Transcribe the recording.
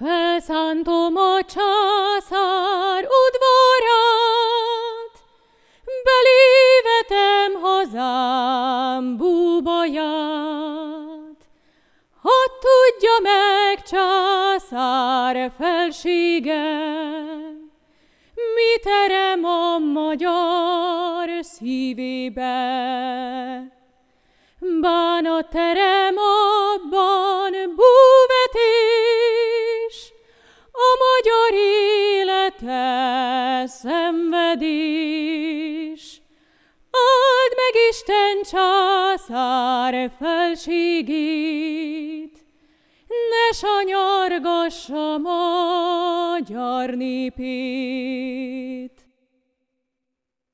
Felszántom a császár udvarát, belévetem hazám búbaját. Hadd tudja meg császár felsége, mi terem a magyar szívébe. Bánat terem abban búvetés, a magyar élete szenvedés. Áld meg Isten császár felségét, ne sanyargassa magyar népét.